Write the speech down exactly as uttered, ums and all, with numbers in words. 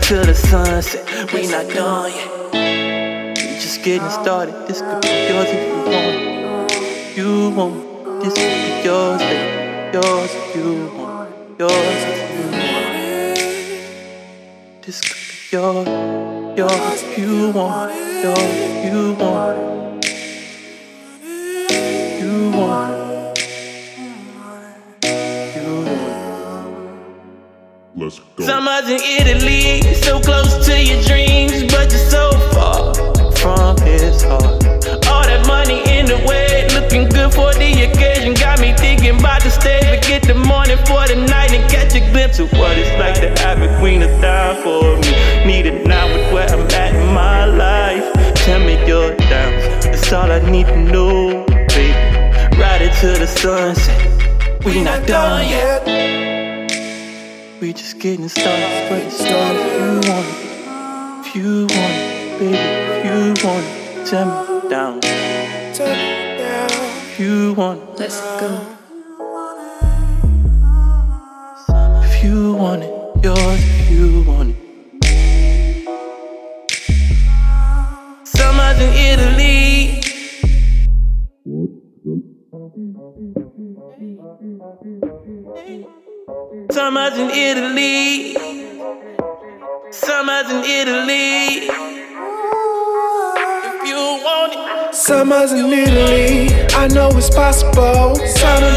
till the sunset. We not done yet. We just getting started. This could be yours if you want. You want. This could be yours, baby. Yours if you want. Yours if you want. This could be yours. Yours if you want. Yours if you want. You want. Let's go. Summers in Italy, so close to your dreams, but you're so far from his heart. All that money in the way, looking good for the occasion, got me thinking about the stage. Forget the morning for the night and catch a glimpse of what it's like to have a queen of time for me. Need it now with where I'm at in my life. Tell me you're down, that's all I need to know, baby. Ride it till the sunset. We not done yet. We just getting started, but it's started if you want it. If you want it, baby, if you want it, tell me down. If you want it, let's go. If you want it, yours if you want it. Summers in Italy. Summers in Italy. Summers in Italy. If you want it. Summers in Italy, I know it's possible. Sound